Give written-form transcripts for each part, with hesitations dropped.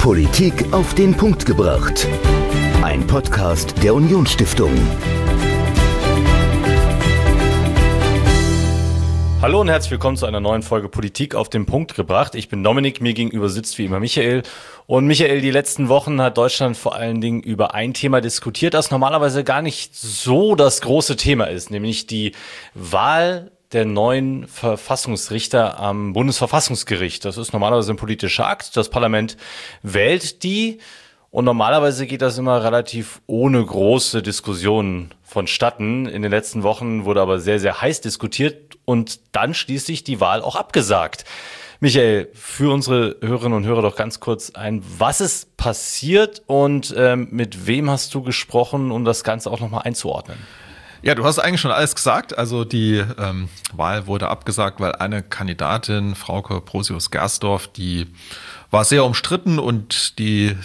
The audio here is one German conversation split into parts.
Politik auf den Punkt gebracht. Ein Podcast der Unionsstiftung. Hallo und herzlich willkommen zu einer neuen Folge Politik auf den Punkt gebracht. Ich bin Dominik, mir gegenüber sitzt wie immer Michael. Und Michael, die letzten Wochen hat Deutschland vor allen Dingen über ein Thema diskutiert, das normalerweise gar nicht so das große Thema ist, nämlich die Wahl der neuen Verfassungsrichter am Bundesverfassungsgericht. Das ist normalerweise ein politischer Akt. Das Parlament wählt die und normalerweise geht das immer relativ ohne große Diskussionen vonstatten. In den letzten Wochen wurde aber sehr, sehr heiß diskutiert und dann schließlich die Wahl auch abgesagt. Michael, für unsere Hörerinnen und Hörer doch ganz kurz ein, was ist passiert und mit wem hast du gesprochen, um das Ganze auch nochmal einzuordnen? Ja, du hast eigentlich schon alles gesagt. Also die Wahl wurde abgesagt, weil eine Kandidatin, Frauke Brosius-Gersdorf, die war sehr umstritten und die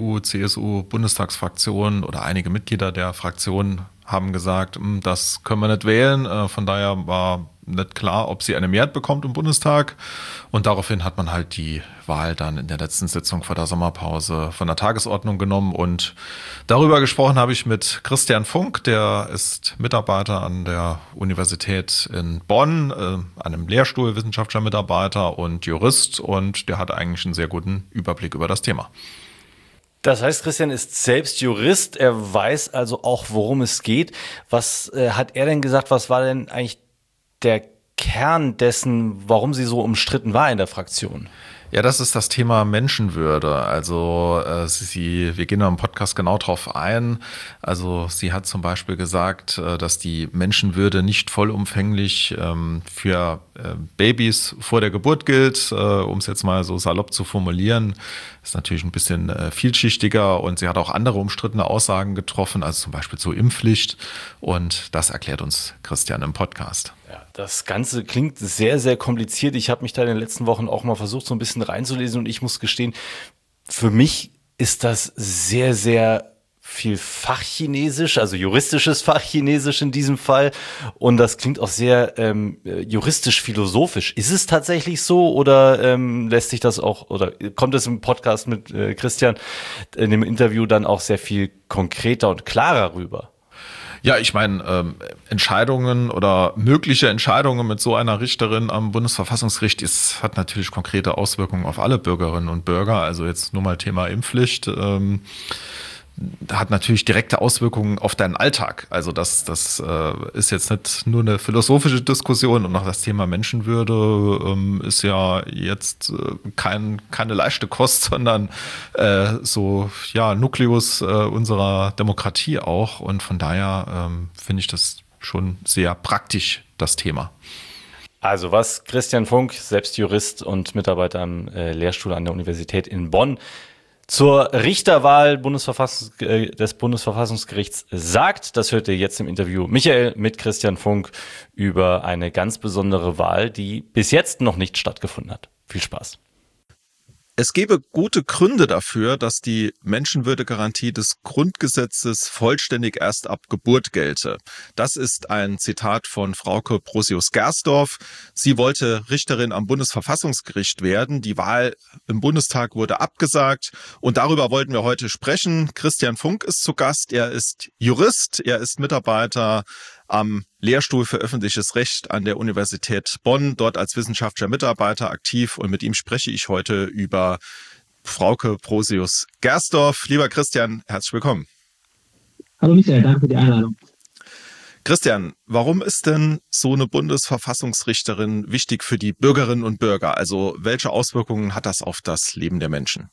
CDU-CSU-Bundestagsfraktion oder einige Mitglieder der Fraktion haben gesagt, das können wir nicht wählen. Von daher war nicht klar, ob sie eine Mehrheit bekommt im Bundestag. Und daraufhin hat man halt die Wahl dann in der letzten Sitzung vor der Sommerpause von der Tagesordnung genommen. Und darüber gesprochen habe ich mit Christian Funk, der ist Mitarbeiter an der Universität in Bonn, einem Lehrstuhl, wissenschaftlicher Mitarbeiter und Jurist. Und der hat eigentlich einen sehr guten Überblick über das Thema. Das heißt, Christian ist selbst Jurist, er weiß also auch, worum es geht. Was hat er denn gesagt, was war denn eigentlich der Kern dessen, warum sie so umstritten war in der Fraktion? Ja, das ist das Thema Menschenwürde. Also wir gehen da im Podcast genau drauf ein. Also sie hat zum Beispiel gesagt, dass die Menschenwürde nicht vollumfänglich für Babys vor der Geburt gilt, um es jetzt mal so salopp zu formulieren. Ist natürlich ein bisschen vielschichtiger und sie hat auch andere umstrittene Aussagen getroffen, also zum Beispiel zur Impfpflicht. Und das erklärt uns Christian im Podcast. Ja, das Ganze klingt sehr, sehr kompliziert. Ich habe mich da in den letzten Wochen auch mal versucht, so ein bisschen reinzulesen und ich muss gestehen, für mich ist das sehr, sehr viel Fachchinesisch, also juristisches Fachchinesisch in diesem Fall. Und das klingt auch sehr juristisch-philosophisch. Ist es tatsächlich so oder lässt sich das auch, oder kommt es im Podcast mit Christian in dem Interview dann auch sehr viel konkreter und klarer rüber? Ja, ich meine, Entscheidungen oder mögliche Entscheidungen mit so einer Richterin am Bundesverfassungsgericht hat natürlich konkrete Auswirkungen auf alle Bürgerinnen und Bürger. Also jetzt nur mal Thema Impfpflicht. Hat natürlich direkte Auswirkungen auf deinen Alltag. Also das ist jetzt nicht nur eine philosophische Diskussion und auch das Thema Menschenwürde ist ja jetzt keine leichte Kost, sondern Nukleus unserer Demokratie auch. Und von daher finde ich das schon sehr praktisch, das Thema. Also was Christian Funk, selbst Jurist und Mitarbeiter am Lehrstuhl an der Universität in Bonn, zur Richterwahl des Bundesverfassungsgerichts sagt, das hört ihr jetzt im Interview Michael mit Christian Funk über eine ganz besondere Wahl, die bis jetzt noch nicht stattgefunden hat. Viel Spaß. Es gäbe gute Gründe dafür, dass die Menschenwürdegarantie des Grundgesetzes vollständig erst ab Geburt gelte. Das ist ein Zitat von Frauke Brosius-Gersdorf. Sie wollte Richterin am Bundesverfassungsgericht werden. Die Wahl im Bundestag wurde abgesagt und darüber wollten wir heute sprechen. Christian Funk ist zu Gast. Er ist Jurist, er ist Mitarbeiter am Lehrstuhl für öffentliches Recht an der Universität Bonn, dort als wissenschaftlicher Mitarbeiter aktiv. Und mit ihm spreche ich heute über Frauke Brosius-Gersdorf. Lieber Christian, herzlich willkommen. Hallo Michael, danke für die Einladung. Christian, warum ist denn so eine Bundesverfassungsrichterin wichtig für die Bürgerinnen und Bürger? Also welche Auswirkungen hat das auf das Leben der Menschen?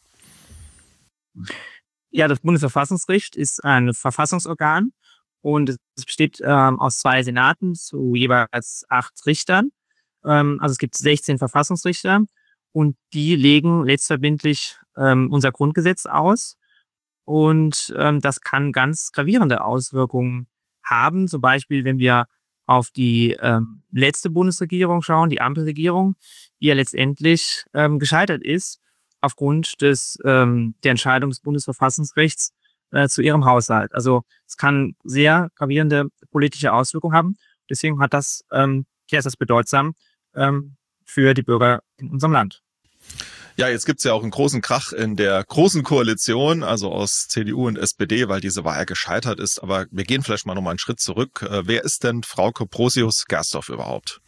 Ja, das Bundesverfassungsgericht ist ein Verfassungsorgan. Und es besteht aus 2 Senaten zu jeweils 8 Richtern. Also es gibt 16 Verfassungsrichter und die legen letztverbindlich unser Grundgesetz aus. Und das kann ganz gravierende Auswirkungen haben. Zum Beispiel, wenn wir auf die letzte Bundesregierung schauen, die Ampelregierung, die ja letztendlich gescheitert ist aufgrund der Entscheidung des Bundesverfassungsgerichts zu ihrem Haushalt. Also es kann sehr gravierende politische Auswirkungen haben. Deswegen ist das bedeutsam für die Bürger in unserem Land. Ja, jetzt gibt's ja auch einen großen Krach in der großen Koalition, also aus CDU und SPD, weil diese Wahl gescheitert ist. Aber wir gehen vielleicht mal nochmal einen Schritt zurück. Wer ist denn Frauke Brosius-Gersdorf überhaupt?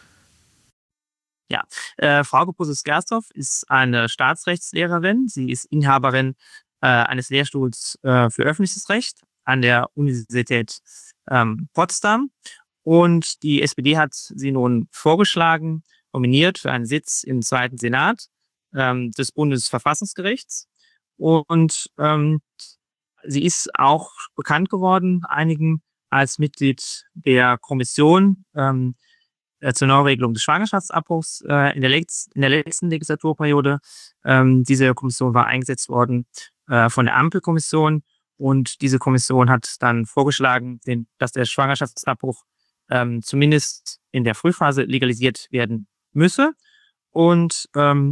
Ja, Frauke Brosius-Gersdorf ist eine Staatsrechtslehrerin. Sie ist Inhaberin eines Lehrstuhls für öffentliches Recht an der Universität Potsdam. Und die SPD hat sie nun vorgeschlagen, nominiert für einen Sitz im zweiten Senat des Bundesverfassungsgerichts. Und sie ist auch bekannt geworden, einigen als Mitglied der Kommission zur Neuregelung des Schwangerschaftsabbruchs in der letzten Legislaturperiode. Diese Kommission war eingesetzt worden von der Ampelkommission, und diese Kommission hat dann vorgeschlagen, dass der Schwangerschaftsabbruch zumindest in der Frühphase legalisiert werden müsse und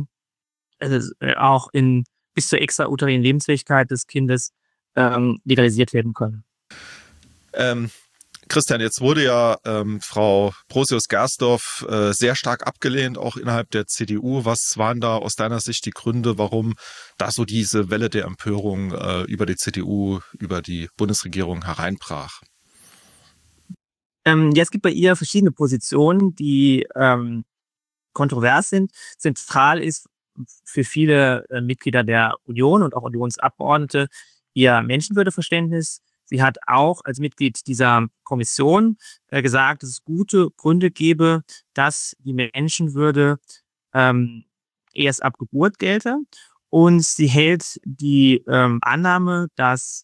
auch bis zur extrauterinen Lebensfähigkeit des Kindes legalisiert werden können. Christian, jetzt wurde ja Frau Brosius-Gersdorf sehr stark abgelehnt, auch innerhalb der CDU. Was waren da aus deiner Sicht die Gründe, warum da so diese Welle der Empörung über die CDU, über die Bundesregierung hereinbrach? Ja, es gibt bei ihr verschiedene Positionen, die kontrovers sind. Zentral ist für viele Mitglieder der Union und auch Unionsabgeordnete ihr Menschenwürdeverständnis. Sie hat auch als Mitglied dieser Kommission gesagt, dass es gute Gründe gäbe, dass die Menschenwürde erst ab Geburt gelte. Und sie hält die Annahme, dass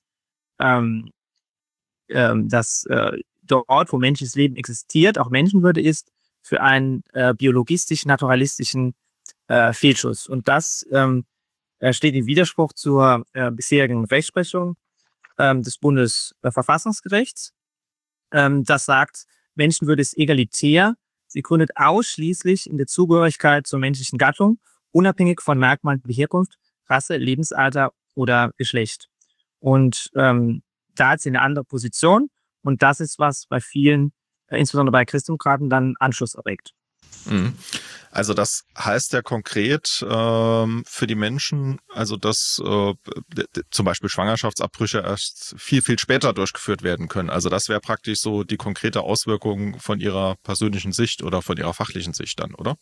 dort, wo menschliches Leben existiert, auch Menschenwürde ist, für einen biologistisch-naturalistischen Fehlschuss. Und das steht im Widerspruch zur bisherigen Rechtsprechung des Bundesverfassungsgerichts. Das sagt, Menschenwürde ist egalitär. Sie gründet ausschließlich in der Zugehörigkeit zur menschlichen Gattung, unabhängig von Merkmalen wie Herkunft, Rasse, Lebensalter oder Geschlecht. Und da hat sie eine andere Position. Und das ist, was bei vielen, insbesondere bei Christdemokraten, dann Anschluss erregt. Also das heißt ja konkret für die Menschen, also dass zum Beispiel Schwangerschaftsabbrüche erst viel, viel später durchgeführt werden können. Also das wäre praktisch so die konkrete Auswirkung von ihrer persönlichen Sicht oder von ihrer fachlichen Sicht dann, oder?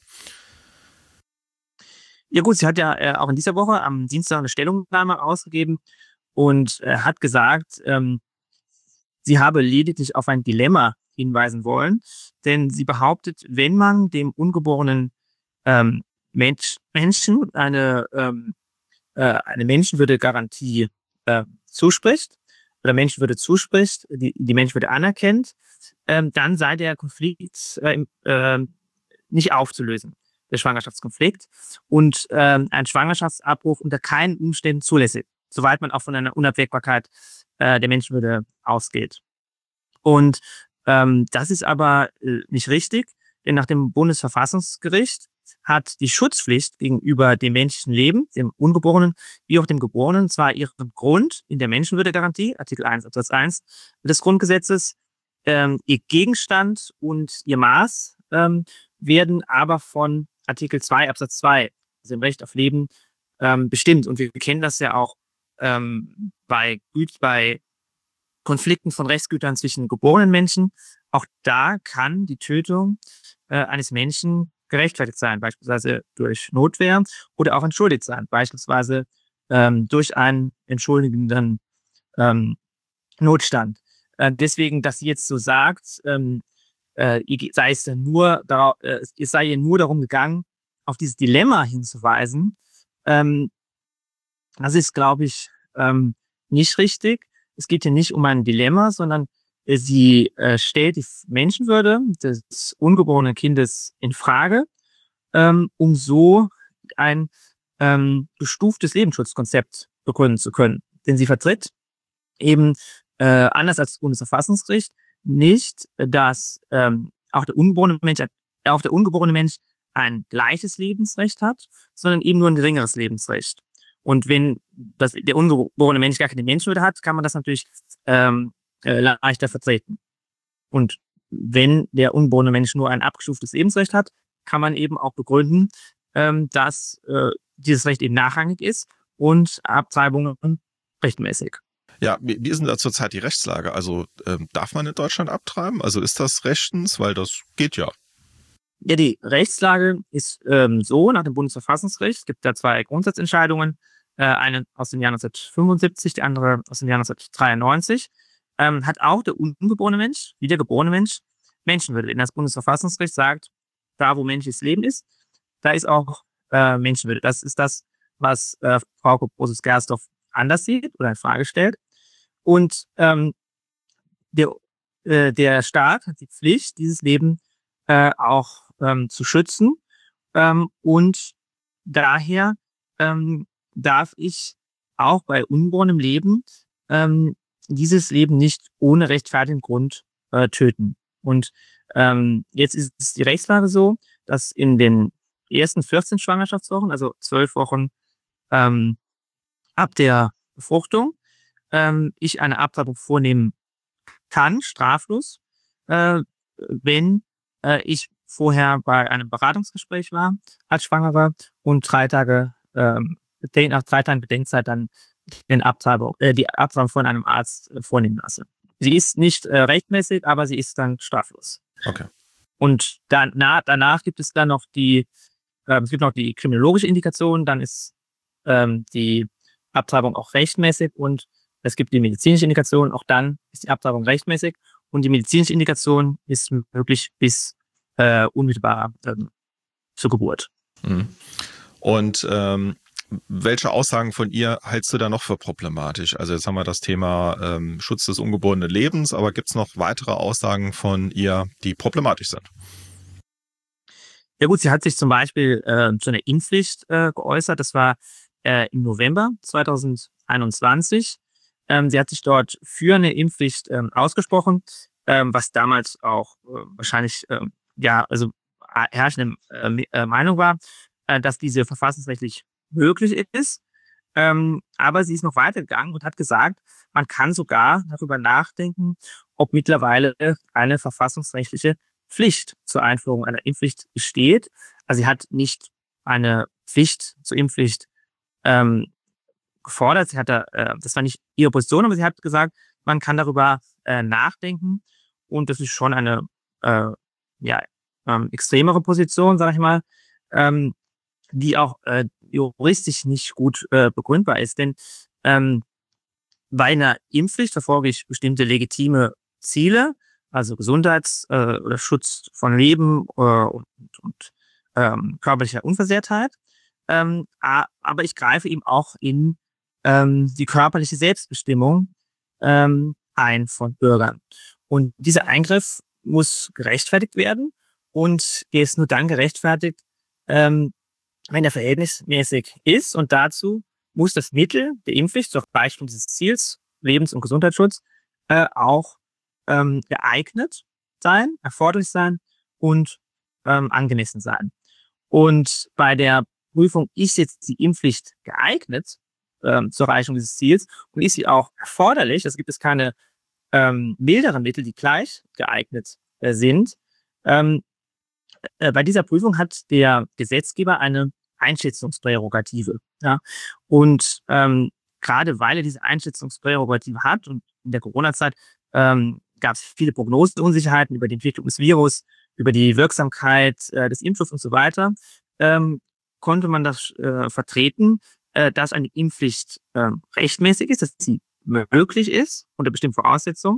Ja gut, sie hat ja auch in dieser Woche am Dienstag eine Stellungnahme ausgegeben und hat gesagt, sie habe lediglich auf ein Dilemma hinweisen wollen, denn sie behauptet, wenn man dem ungeborenen Menschen eine Menschenwürde-Garantie zuspricht oder Menschenwürde zuspricht, die Menschenwürde anerkennt, dann sei der Konflikt nicht aufzulösen, der Schwangerschaftskonflikt, und ein Schwangerschaftsabbruch unter keinen Umständen zulässig, soweit man auch von einer Unabwägbarkeit der Menschenwürde ausgeht. Und das ist aber nicht richtig, denn nach dem Bundesverfassungsgericht hat die Schutzpflicht gegenüber dem menschlichen Leben, dem Ungeborenen wie auch dem Geborenen, zwar ihren Grund in der Menschenwürdegarantie, Artikel 1 Absatz 1 des Grundgesetzes, ihr Gegenstand und ihr Maß werden aber von Artikel 2 Absatz 2, also im Recht auf Leben, bestimmt. Und wir kennen das ja auch bei Konflikten von Rechtsgütern zwischen geborenen Menschen. Auch da kann die Tötung eines Menschen gerechtfertigt sein, beispielsweise durch Notwehr, oder auch entschuldigt sein, beispielsweise durch einen entschuldigenden Notstand. Deswegen, dass sie jetzt so sagt, es sei ihr nur darum gegangen, auf dieses Dilemma hinzuweisen, das ist, glaube ich, nicht richtig. Es geht hier nicht um ein Dilemma, sondern sie stellt die Menschenwürde des ungeborenen Kindes in Frage, um so ein gestuftes Lebensschutzkonzept begründen zu können. Denn sie vertritt eben, anders als das Bundesverfassungsgericht, nicht, dass auch der ungeborene Mensch ein gleiches Lebensrecht hat, sondern eben nur ein geringeres Lebensrecht. Und wenn der ungeborene Mensch gar keine Menschenwürde hat, kann man das natürlich leichter vertreten. Und wenn der ungeborene Mensch nur ein abgestuftes Lebensrecht hat, kann man eben auch begründen, dass dieses Recht eben nachrangig ist und Abtreibungen rechtmäßig. Ja, wie ist denn da zurzeit die Rechtslage? Also darf man in Deutschland abtreiben? Also ist das rechtens? Weil das geht ja. Ja, die Rechtslage ist so nach dem Bundesverfassungsgericht. Es gibt da zwei Grundsatzentscheidungen. Eine aus dem Jahr 1975, die andere aus dem Jahr 1993. Hat auch der ungeborene Mensch, wie der geborene Mensch, Menschenwürde. Denn das Bundesverfassungsgericht sagt, da wo menschliches Leben ist, da ist auch Menschenwürde. Das ist das, was Frau Brosius-Gersdorf anders sieht oder in Frage stellt. Und der Staat hat die Pflicht, dieses Leben auch zu schützen. Und daher darf ich auch bei ungeborenem Leben dieses Leben nicht ohne rechtfertigen Grund töten. Und jetzt ist die Rechtslage so, dass in den ersten 14 Schwangerschaftswochen, also 12 Wochen ab der Befruchtung, ich eine Abtreibung vornehmen kann, straflos, wenn ich vorher bei einem Beratungsgespräch war als Schwangerer und 3 Tage nach 3 Tagen Bedenkzeit dann die Abtreibung von einem Arzt vornehmen lasse. Sie ist nicht rechtmäßig, aber sie ist dann straflos. Okay. Und danach gibt es dann noch es gibt noch die kriminologische Indikation, dann ist die Abtreibung auch rechtmäßig und es gibt die medizinische Indikation, auch dann ist die Abtreibung rechtmäßig und die medizinische Indikation ist möglich bis unmittelbar zur Geburt. Mhm. Und welche Aussagen von ihr hältst du da noch für problematisch? Also jetzt haben wir das Thema Schutz des ungeborenen Lebens, aber gibt es noch weitere Aussagen von ihr, die problematisch sind? Ja gut, sie hat sich zum Beispiel zu einer Impfpflicht geäußert. Das war im November 2021. Sie hat sich dort für eine Impfpflicht ausgesprochen, was damals auch wahrscheinlich herrschende Meinung war, dass diese verfassungsrechtlich möglich ist. Aber sie ist noch weitergegangen und hat gesagt, man kann sogar darüber nachdenken, ob mittlerweile eine verfassungsrechtliche Pflicht zur Einführung einer Impfpflicht besteht. Also sie hat nicht eine Pflicht zur Impfpflicht gefordert. Das war nicht ihre Position, aber sie hat gesagt, man kann darüber nachdenken. Und das ist schon eine extremere Position, sage ich mal, die auch juristisch nicht gut begründbar ist. Denn bei einer Impfpflicht verfolge ich bestimmte legitime Ziele, also Gesundheits- oder Schutz von Leben und körperlicher Unversehrtheit. Aber ich greife eben auch in die körperliche Selbstbestimmung ein von Bürgern. Und dieser Eingriff muss gerechtfertigt werden und der ist nur dann gerechtfertigt, wenn er verhältnismäßig ist. Und dazu muss das Mittel der Impfpflicht zur Erreichung dieses Ziels, Lebens- und Gesundheitsschutz, auch geeignet sein, erforderlich sein und angemessen sein. Und bei der Prüfung, ist jetzt die Impfpflicht geeignet zur Erreichung dieses Ziels und ist sie auch erforderlich, es gibt es keine milderen Mittel, die gleich geeignet sind. Bei dieser Prüfung hat der Gesetzgeber eine Einschätzungsprärogative. Ja? Und gerade weil er diese Einschätzungsprärogative hat und in der Corona-Zeit gab es viele Prognoseunsicherheiten über die Entwicklung des Virus, über die Wirksamkeit des Impfstoffs und so weiter, konnte man das vertreten, dass eine Impfpflicht rechtmäßig ist, dass sie möglich ist unter bestimmten Voraussetzungen.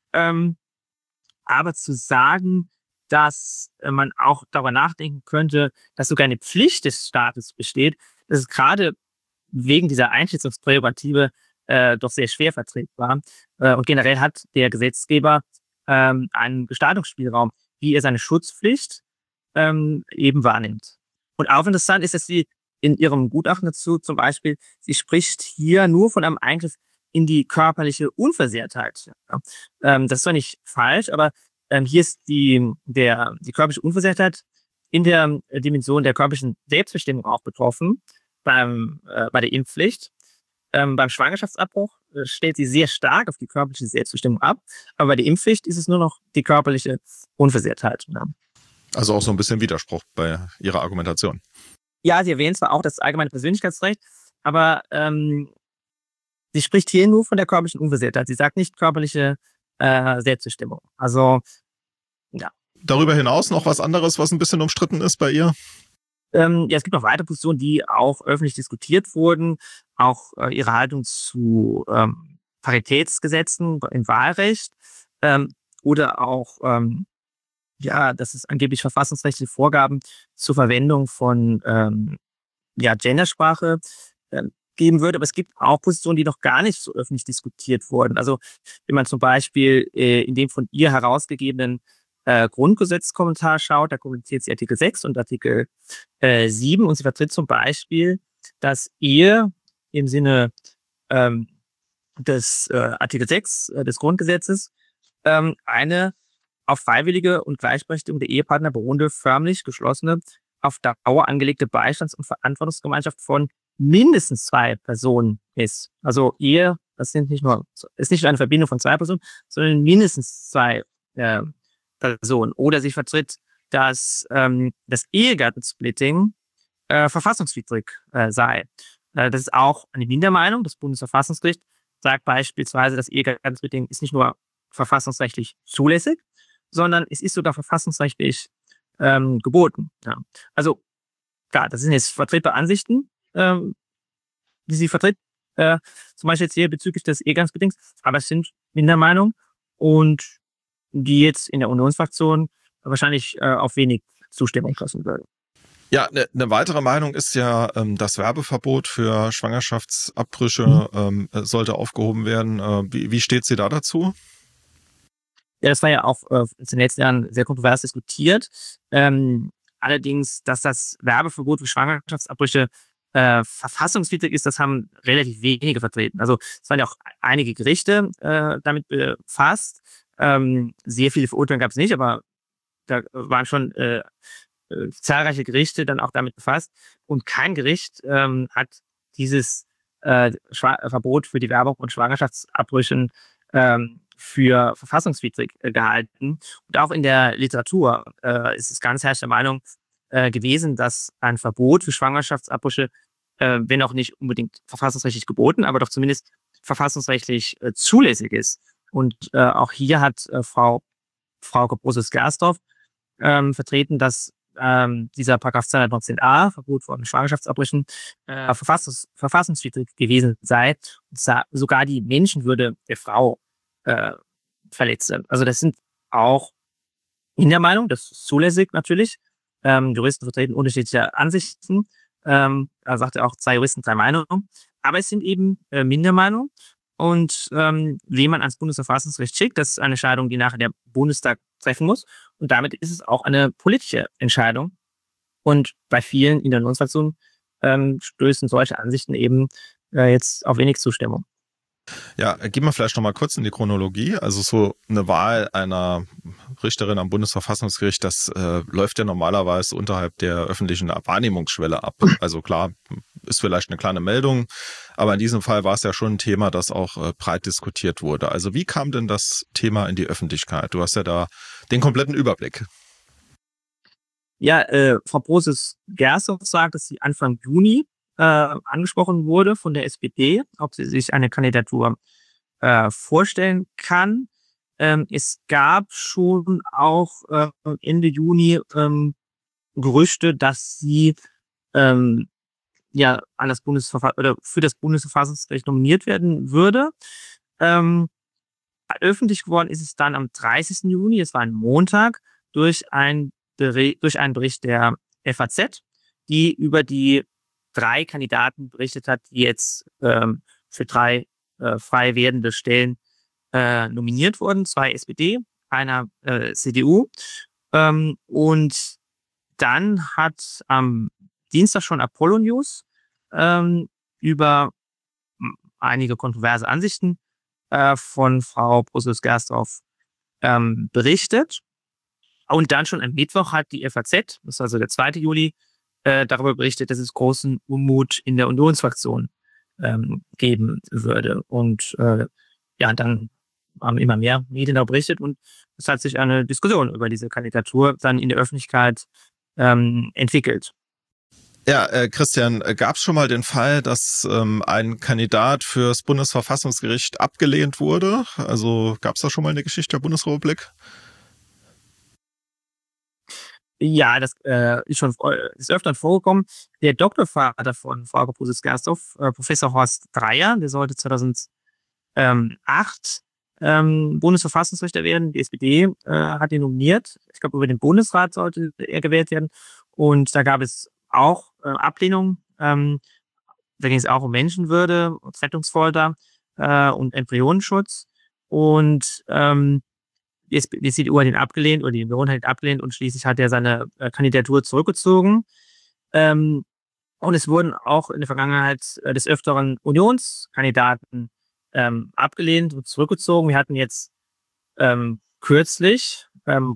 Aber zu sagen, dass man auch darüber nachdenken könnte, dass sogar eine Pflicht des Staates besteht, das ist gerade wegen dieser Einschätzungsprärogative doch sehr schwer vertretbar. Und generell hat der Gesetzgeber einen Gestaltungsspielraum, wie er seine Schutzpflicht eben wahrnimmt. Und auch interessant ist, dass sie in ihrem Gutachten dazu zum Beispiel, sie spricht hier nur von einem Eingriff in die körperliche Unversehrtheit. Das ist zwar nicht falsch, aber hier ist die körperliche Unversehrtheit in der Dimension der körperlichen Selbstbestimmung auch betroffen bei der Impfpflicht. Beim Schwangerschaftsabbruch stellt sie sehr stark auf die körperliche Selbstbestimmung ab, aber bei der Impfpflicht ist es nur noch die körperliche Unversehrtheit. Ja. Also auch so ein bisschen Widerspruch bei ihrer Argumentation. Ja, sie erwähnt zwar auch das allgemeine Persönlichkeitsrecht, aber sie spricht hier nur von der körperlichen Unversehrtheit. Sie sagt nicht körperliche Selbstbestimmung. Also, ja. Darüber hinaus noch was anderes, was ein bisschen umstritten ist bei ihr? Ja, es gibt noch weitere Positionen, die auch öffentlich diskutiert wurden. Auch ihre Haltung zu Paritätsgesetzen im Wahlrecht oder auch, ja, dass es angeblich verfassungsrechtliche Vorgaben zur Verwendung von Gendersprache geben würde. Aber es gibt auch Positionen, die noch gar nicht so öffentlich diskutiert wurden. Also wenn man zum Beispiel in dem von ihr herausgegebenen Grundgesetzkommentar schaut, da kommentiert sie Artikel 6 und Artikel 7 und sie vertritt zum Beispiel, dass Ehe im Sinne des Artikel 6 des Grundgesetzes eine auf freiwillige und Gleichberechtigung der Ehepartner beruhende, förmlich geschlossene, auf Dauer angelegte Beistands- und Verantwortungsgemeinschaft von mindestens 2 Personen ist. Also Ehe, das ist nicht nur eine Verbindung von 2 Personen, sondern mindestens 2 Personen. Oder sie vertritt, dass das Ehegattensplitting verfassungswidrig sei. Das ist auch eine Mindermeinung. Das Bundesverfassungsgericht sagt beispielsweise, das Ehegattensplitting ist nicht nur verfassungsrechtlich zulässig, sondern es ist sogar verfassungsrechtlich geboten. Ja. Also klar, das sind jetzt vertretbare Ansichten, die sie vertritt, zum Beispiel jetzt hier bezüglich des Ehegattensplittings, aber es sind Mindermeinungen und die jetzt in der Unionsfraktion wahrscheinlich auf wenig Zustimmung stoßen würde. Ja, eine weitere Meinung ist ja, das Werbeverbot für Schwangerschaftsabbrüche sollte aufgehoben werden. Wie steht sie da dazu? Ja, das war ja auch in den letzten Jahren sehr kontrovers diskutiert. Allerdings, dass das Werbeverbot für Schwangerschaftsabbrüche verfassungswidrig ist, das haben relativ wenige vertreten. Also es waren ja auch einige Gerichte damit befasst. Sehr viele Verurteilungen gab es nicht, aber da waren schon zahlreiche Gerichte dann auch damit befasst. Und kein Gericht hat dieses Verbot für die Werbung von Schwangerschaftsabbrüchen für verfassungswidrig gehalten. Und auch in der Literatur ist es ganz herrschende Meinung gewesen, dass ein Verbot für Schwangerschaftsabbrüche, wenn auch nicht unbedingt verfassungsrechtlich geboten, aber doch zumindest verfassungsrechtlich zulässig ist. Und auch hier hat Frau Broses-Gersdorf vertreten, dass dieser Paragraph 219a, Verbot von Schwangerschaftsabbrüchen, verfassungswidrig gewesen sei und sogar die Menschenwürde der Frau verletze. Also das sind auch in der Meinung, das ist zulässig natürlich. Juristen vertreten unterschiedliche Ansichten. Da sagt er auch 2 Juristen, 3 Meinungen. Aber es sind eben Mindermeinungen. Und wen man ans Bundesverfassungsgericht schickt, das ist eine Entscheidung, die nachher der Bundestag treffen muss. Und damit ist es auch eine politische Entscheidung. Und bei vielen in der Unionsfraktion stößen solche Ansichten eben jetzt auf wenig Zustimmung. Ja, gehen wir vielleicht noch mal kurz in die Chronologie. Also so eine Wahl einer Richterin am Bundesverfassungsgericht, das läuft ja normalerweise unterhalb der öffentlichen Wahrnehmungsschwelle ab. Also klar, ist vielleicht eine kleine Meldung, aber in diesem Fall war es ja schon ein Thema, das auch breit diskutiert wurde. Also wie kam denn das Thema in die Öffentlichkeit? Du hast ja da den kompletten Überblick. Ja, Frau Broses-Gersdorf sagt, dass sie Anfang Juni angesprochen wurde von der SPD, ob sie sich eine Kandidatur vorstellen kann. Es gab schon auch Ende Juni Gerüchte, dass sie an das oder für das Bundesverfassungsgericht nominiert werden würde. Öffentlich geworden ist es dann am 30. Juni, es war ein Montag, durch einen Bericht der FAZ, die über die 3 Kandidaten berichtet hat, die jetzt für 3 frei werdende Stellen nominiert wurden. 2 SPD, einer CDU. Und dann hat am Dienstag schon Apollo News über einige kontroverse Ansichten von Frau Broses-Gersdorf berichtet. Und dann schon am Mittwoch hat die FAZ, das ist also der 2. Juli, darüber berichtet, dass es großen Unmut in der Unionsfraktion geben würde. Und dann haben immer mehr Medien darüber berichtet und es hat sich eine Diskussion über diese Kandidatur dann in der Öffentlichkeit entwickelt. Ja, Christian, gab es schon mal den Fall, dass ein Kandidat fürs Bundesverfassungsgericht abgelehnt wurde? Also gab es da schon mal eine Geschichte der Bundesrepublik? Ja, das ist öfter vorgekommen. Der Doktorvater von Frau Gersdorf, Professor Horst Dreier, der sollte 2008 Bundesverfassungsrichter werden. Die SPD hat ihn nominiert. Ich glaube, über den Bundesrat sollte er gewählt werden. Und da gab es auch Ablehnung. Da ging es auch um Menschenwürde, Rettungsfolter und Embryonenschutz. Und die CDU hat ihn abgelehnt oder die Union hat ihn abgelehnt und schließlich hat er seine Kandidatur zurückgezogen. Und es wurden auch in der Vergangenheit des Öfteren Unionskandidaten abgelehnt und zurückgezogen. Wir hatten jetzt kürzlich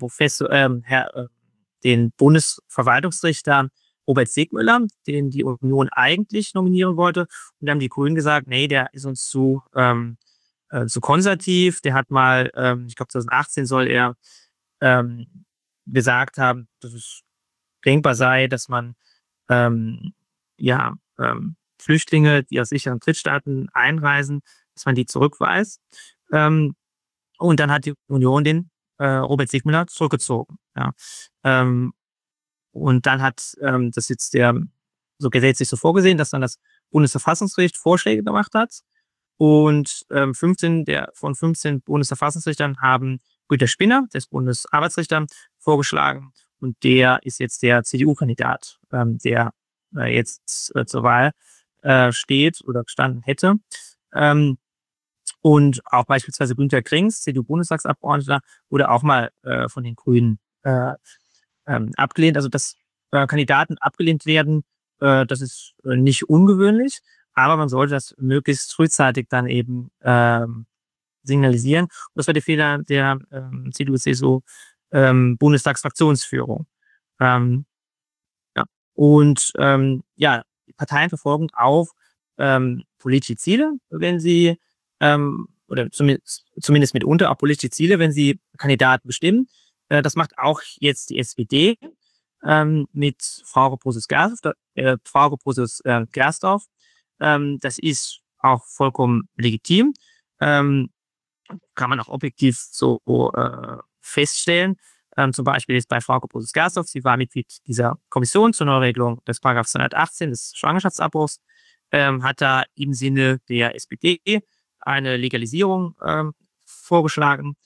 den Bundesverwaltungsrichter Robert Segmüller, den die Union eigentlich nominieren wollte. Und da haben die Grünen gesagt, nee, der ist uns zu konservativ. Der hat mal, ich glaube 2018 soll er gesagt haben, dass es denkbar sei, dass man Flüchtlinge, die aus sicheren Drittstaaten einreisen, dass man die zurückweist. Und dann hat die Union den Robert Segmüller zurückgezogen. Ja. Und dann hat das jetzt so gesetzlich so vorgesehen, dass dann das Bundesverfassungsgericht Vorschläge gemacht hat. Und 15 Bundesverfassungsrichtern haben Günter Spinner, des Bundesarbeitsrichter, vorgeschlagen. Und der ist jetzt der CDU-Kandidat, der jetzt zur Wahl steht oder gestanden hätte. Und auch beispielsweise Günter Krings, CDU-Bundestagsabgeordneter, wurde auch mal von den Grünen abgelehnt. Also dass Kandidaten abgelehnt werden, das ist nicht ungewöhnlich. Aber man sollte das möglichst frühzeitig dann eben signalisieren. Und das war der Fehler der CDU-CSU Bundestagsfraktionsführung. Die Parteien verfolgen auch politische Ziele, wenn sie oder zumindest mitunter auch politische Ziele, wenn sie Kandidaten bestimmen. Das macht auch jetzt die SPD mit Frau Gersdorf. Das ist auch vollkommen legitim. Kann man auch objektiv so feststellen. Zum Beispiel ist bei Frau Gersdorf, sie war Mitglied dieser Kommission zur Neuregelung des § 218 des Schwangerschaftsabbruchs, hat da im Sinne der SPD eine Legalisierung vorgeschlagen,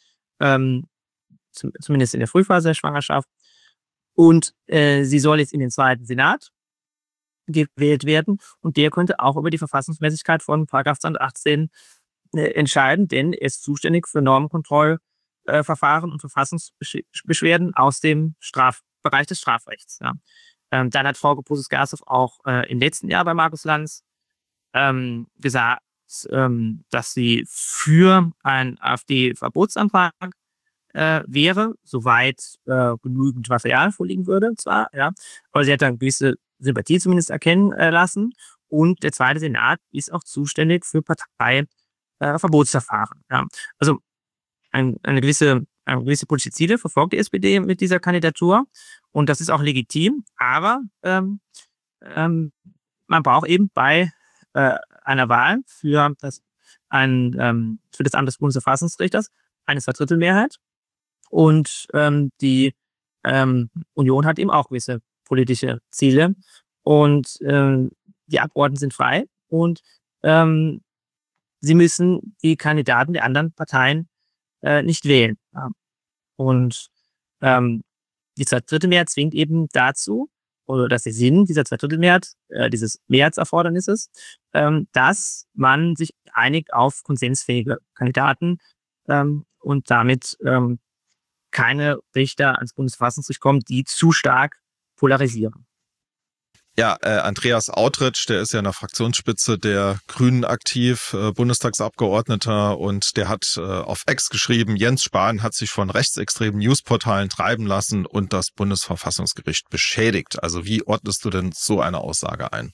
zumindest in der Frühphase der Schwangerschaft. Und sie soll jetzt in den zweiten Senat gewählt werden. Und der könnte auch über die Verfassungsmäßigkeit von § 218 entscheiden, denn er ist zuständig für Normenkontrollverfahren und Verfassungsbeschwerden aus dem Bereich des Strafrechts. Ja. Dann hat Frau Gersdorf auch im letzten Jahr bei Markus Lanz gesagt, dass sie für einen AfD-Verbotsantrag wäre, soweit genügend Material vorliegen würde, zwar, ja, aber sie hat dann gewisse Sympathie zumindest erkennen lassen. Und der zweite Senat ist auch zuständig für Parteiverbotsverfahren. Ja. Also eine gewisse politische Ziele verfolgt die SPD mit dieser Kandidatur. Und das ist auch legitim. Aber man braucht eben bei einer Wahl für das Amt des Bundesverfassungsrichters eine Zweidrittelmehrheit. Und die Union hat eben auch gewisse politische Ziele. Und die Abgeordneten sind frei. Und sie müssen die Kandidaten der anderen Parteien nicht wählen. Ja. Und die Zweidrittelmehrheit zwingt eben dazu, oder dass der Sinn dieser Zweidrittelmehrheit, dieses Mehrheitserfordernisses, dass man sich einigt auf konsensfähige Kandidaten und damit keine Richter ans Bundesverfassungsgericht kommen, die zu stark polarisieren. Ja, Andreas Autrittsch, der ist ja in der Fraktionsspitze der Grünen aktiv, Bundestagsabgeordneter, und der hat auf X geschrieben, Jens Spahn hat sich von rechtsextremen Newsportalen treiben lassen und das Bundesverfassungsgericht beschädigt. Also wie ordnest du denn so eine Aussage ein?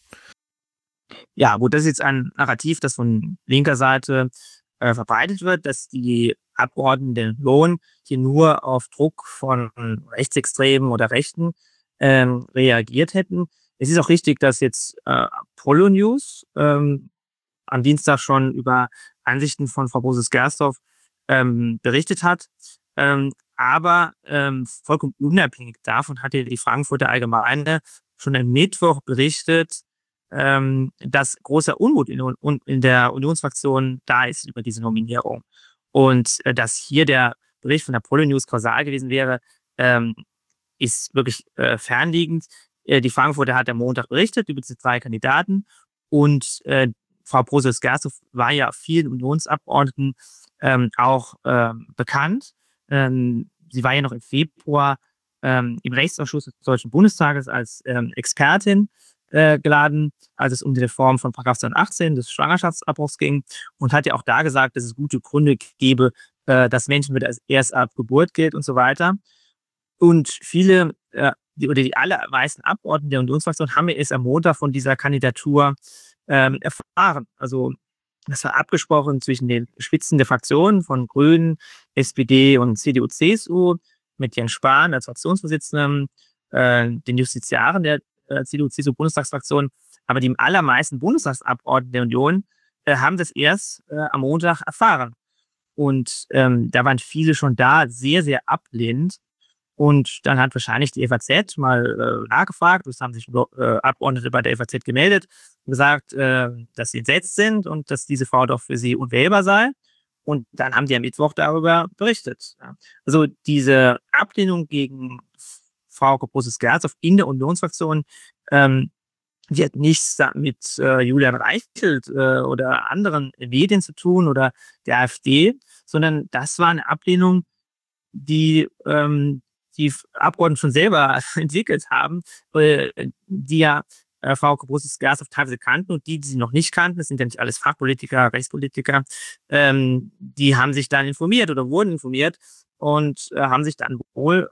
Ja, gut, das ist jetzt ein Narrativ, das von linker Seite verbreitet wird, dass die Abgeordneten der Union hier nur auf Druck von Rechtsextremen oder Rechten reagiert hätten. Es ist auch richtig, dass jetzt Apollo News am Dienstag schon über Ansichten von Frau Boses-Gersdorf berichtet hat. Aber vollkommen unabhängig davon hat ja die Frankfurter Allgemeine schon am Mittwoch berichtet, dass großer Unmut in der Unionsfraktion da ist über diese Nominierung. Und dass hier der Bericht von der Apollo News kausal gewesen wäre, ist wirklich fernliegend. Die Frankfurter hat am Montag berichtet über diese 3 Kandidaten und Frau Boses-Gersdorf war ja vielen Unionsabgeordneten auch bekannt. Sie war ja noch im Februar im Rechtsausschuss des Deutschen Bundestages als Expertin geladen, als es um die Reform von § 218 des Schwangerschaftsabbruchs ging und hat ja auch da gesagt, dass es gute Gründe gäbe, dass Menschenwürde erst ab Geburt gilt und so weiter. Und viele oder die allermeisten Abgeordneten der Unionsfraktion haben ja erst am Montag von dieser Kandidatur erfahren. Also das war abgesprochen zwischen den Spitzen der Fraktionen von Grünen, SPD und CDU, CSU mit Jens Spahn als Fraktionsvorsitzenden, den Justiziaren der CDU, CSU Bundestagsfraktion. Aber die allermeisten Bundestagsabgeordneten der Union haben das erst am Montag erfahren. Und da waren viele schon da, sehr, sehr ablehnend. Und dann hat wahrscheinlich die FAZ mal nachgefragt, es haben sich Abgeordnete bei der FAZ gemeldet und gesagt, dass sie entsetzt sind und dass diese Frau doch für sie unwählbar sei. Und dann haben die am Mittwoch darüber berichtet. Ja. Also diese Ablehnung gegen Frau Boses-Gersdorf in der Unionsfraktion, die hat nichts mit Julian Reichelt oder anderen Medien zu tun oder der AfD, sondern das war eine Ablehnung, die die Abgeordneten schon selber entwickelt haben, die ja Frau Boses-Gersdorf teilweise kannten und die sie noch nicht kannten, das sind ja nicht alles Fachpolitiker, Rechtspolitiker, die haben sich dann informiert oder wurden informiert und haben sich dann wohl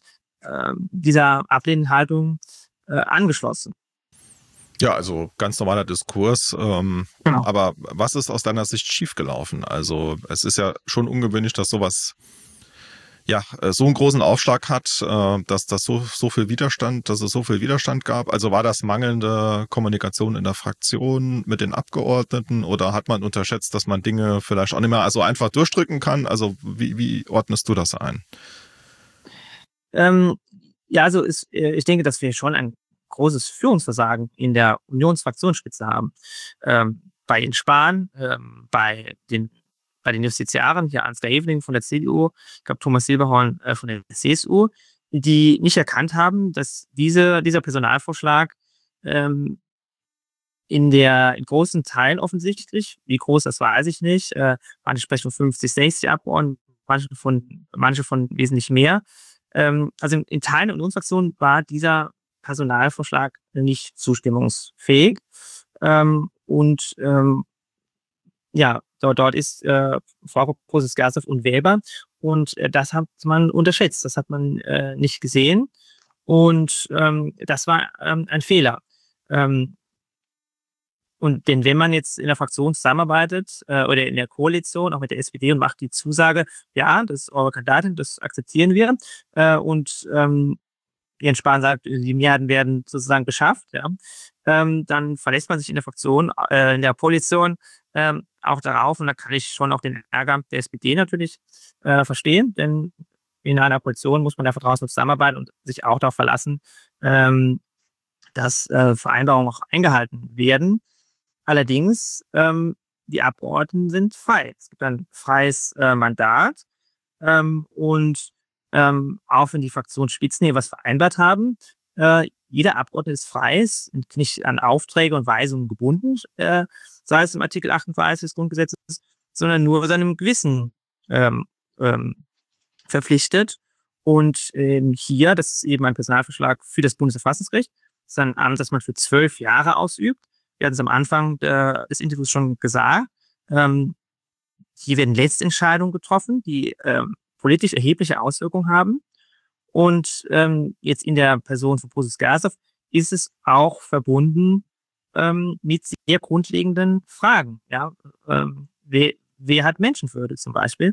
dieser ablehnenden Haltung angeschlossen. Ja, also ganz normaler Diskurs. Genau. Aber was ist aus deiner Sicht schiefgelaufen? Also es ist ja schon ungewöhnlich, dass sowas so einen großen Aufschlag hat, dass das so viel Widerstand, dass es so viel Widerstand gab. Also war das mangelnde Kommunikation in der Fraktion mit den Abgeordneten oder hat man unterschätzt, dass man Dinge vielleicht auch nicht mehr so einfach durchdrücken kann? Also wie ordnest du das ein? Also ich denke, dass wir schon ein großes Führungsversagen in der Unionsfraktionsspitze haben. Bei Jens Spahn, bei den Justiziaren, hier Ansgar Evening von der CDU, ich glaube Thomas Silberhorn von der CSU, die nicht erkannt haben, dass dieser Personalvorschlag in großen Teilen offensichtlich, wie groß, das weiß ich nicht, manche sprechen von 50, 60 Abgeordneten, manche von wesentlich mehr. Also in Teilen der Unionsfraktion war dieser Personalvorschlag nicht zustimmungsfähig. Dort ist Frau Boses-Gersdorf unwählbar und das hat man unterschätzt, das hat man nicht gesehen und das war ein Fehler. Und denn wenn man jetzt in der Fraktion zusammenarbeitet oder in der Koalition, auch mit der SPD und macht die Zusage, ja, das ist eure Kandidatin, das akzeptieren wir und Jens Spahn sagt, die Mehrheiten werden sozusagen beschafft, ja, dann verlässt man sich in der Fraktion, in der Koalition auch darauf und da kann ich schon auch den Ärger der SPD natürlich verstehen, denn in einer Koalition muss man da vertrauensvoll zusammenarbeiten und sich auch darauf verlassen, dass Vereinbarungen auch eingehalten werden. Allerdings, die Abgeordneten sind frei. Es gibt ein freies Mandat und auch wenn die Fraktionsspitzen hier was vereinbart haben, jeder Abgeordnete ist frei, ist nicht an Aufträge und Weisungen gebunden, sei es im Artikel 38 des Grundgesetzes, sondern nur seinem Gewissen verpflichtet. Und hier, das ist eben ein Personalvorschlag für das Bundesverfassungsgericht, das ist ein Amt, das man für 12 Jahre ausübt. Wir hatten es am Anfang des Interviews schon gesagt. Hier werden Letztentscheidungen getroffen, die politisch erhebliche Auswirkungen haben. Und jetzt in der Person von Boses-Gersdorf ist es auch verbunden mit sehr grundlegenden Fragen. Ja? Wer hat Menschenwürde zum Beispiel?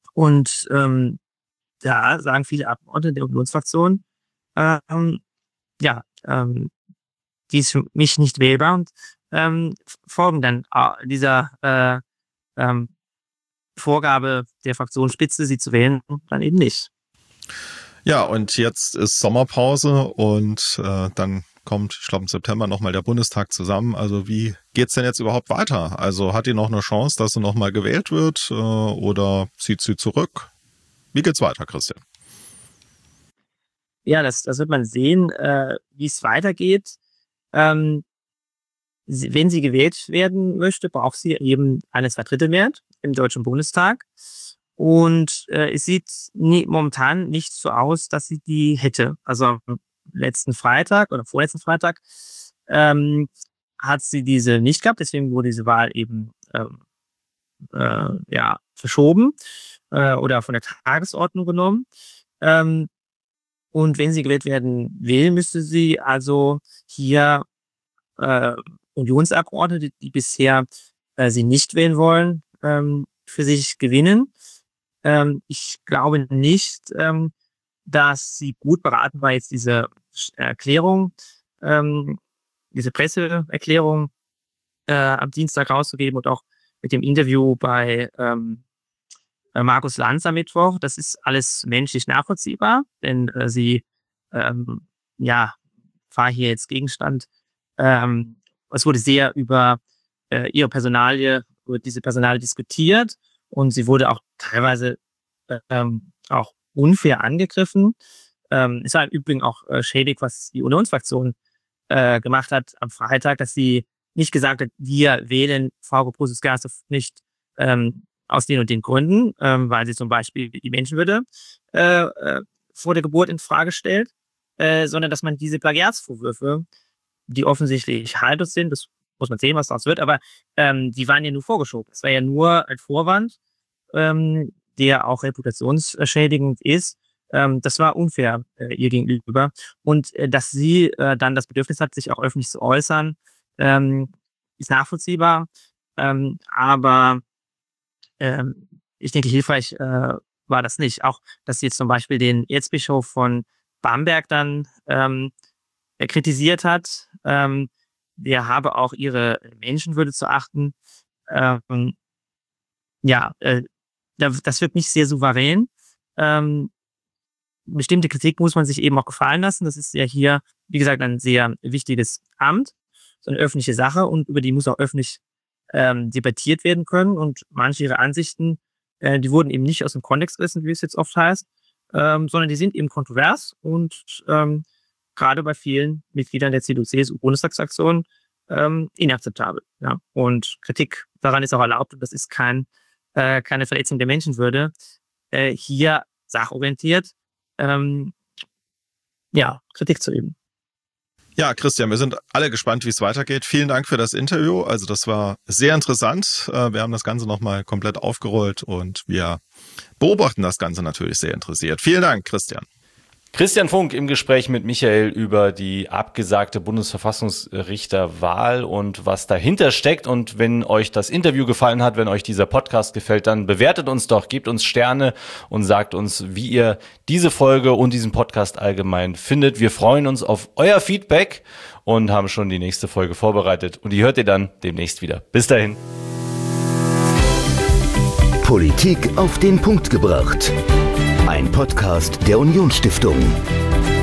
Da sagen viele Abgeordnete der Unionsfraktion, die ist für mich nicht wählbar und folgen dann dieser Vorgabe der Fraktionsspitze, sie zu wählen, dann eben nicht. Ja, und jetzt ist Sommerpause und dann kommt, ich glaube im September nochmal der Bundestag zusammen. Also wie geht's denn jetzt überhaupt weiter? Also hat die noch eine Chance, dass sie nochmal gewählt wird oder zieht sie zurück? Wie geht's weiter, Christian? Ja, das wird man sehen, wie es weitergeht. Wenn sie gewählt werden möchte, braucht sie eben eine Zweidrittelmehrheit im Deutschen Bundestag. Und es sieht momentan nicht so aus, dass sie die hätte. Also am letzten Freitag oder vorletzten Freitag hat sie diese nicht gehabt. Deswegen wurde diese Wahl eben verschoben oder von der Tagesordnung genommen. Und wenn sie gewählt werden will, müsste sie also hier Unionsabgeordnete, die bisher sie nicht wählen wollen, für sich gewinnen. Ich glaube nicht, dass sie gut beraten war, jetzt diese Erklärung, diese Presseerklärung am Dienstag rauszugeben und auch mit dem Interview bei Markus Lanz am Mittwoch. Das ist alles menschlich nachvollziehbar, denn sie war hier jetzt Gegenstand. Es wurde sehr über ihre Personalie, über diese Personalie diskutiert und sie wurde auch teilweise auch unfair angegriffen. Es war im Übrigen auch schädig, was die Unionsfraktion gemacht hat am Freitag, dass sie nicht gesagt hat, wir wählen Frau Prussius-Garsdorf nicht aus den und den Gründen, weil sie zum Beispiel die Menschenwürde vor der Geburt in Frage stellt, sondern dass man diese Plagiatsvorwürfe, die offensichtlich haltlos sind, das muss man sehen, was daraus wird, aber die waren ja nur vorgeschoben. Es war ja nur ein Vorwand, der auch reputationsschädigend ist. Das war unfair ihr gegenüber. Und dass sie dann das Bedürfnis hat, sich auch öffentlich zu äußern, ist nachvollziehbar. Aber ich denke, hilfreich war das nicht. Auch, dass sie jetzt zum Beispiel den Erzbischof von Bamberg dann kritisiert hat, der habe auch ihre Menschenwürde zu achten. Das wirkt nicht sehr souverän. Bestimmte Kritik muss man sich eben auch gefallen lassen. Das ist ja hier, wie gesagt, ein sehr wichtiges Amt, so eine öffentliche Sache und über die muss auch öffentlich debattiert werden können. Und manche ihrer Ansichten, die wurden eben nicht aus dem Kontext gerissen, wie es jetzt oft heißt, sondern die sind eben kontrovers und gerade bei vielen Mitgliedern der CDU-CSU-Bundestagsfraktion inakzeptabel. Ja? Und Kritik daran ist auch erlaubt und das ist keine Verletzung der Menschenwürde. Hier sachorientiert Kritik zu üben. Ja, Christian, wir sind alle gespannt, wie es weitergeht. Vielen Dank für das Interview. Also das war sehr interessant. Wir haben das Ganze nochmal komplett aufgerollt und wir beobachten das Ganze natürlich sehr interessiert. Vielen Dank, Christian. Christian Funk im Gespräch mit Michael über die abgesagte Bundesverfassungsrichterwahl und was dahinter steckt. Und wenn euch das Interview gefallen hat, wenn euch dieser Podcast gefällt, dann bewertet uns doch, gebt uns Sterne und sagt uns, wie ihr diese Folge und diesen Podcast allgemein findet. Wir freuen uns auf euer Feedback und haben schon die nächste Folge vorbereitet. Und die hört ihr dann demnächst wieder. Bis dahin. Politik auf den Punkt gebracht. Ein Podcast der Unionsstiftung.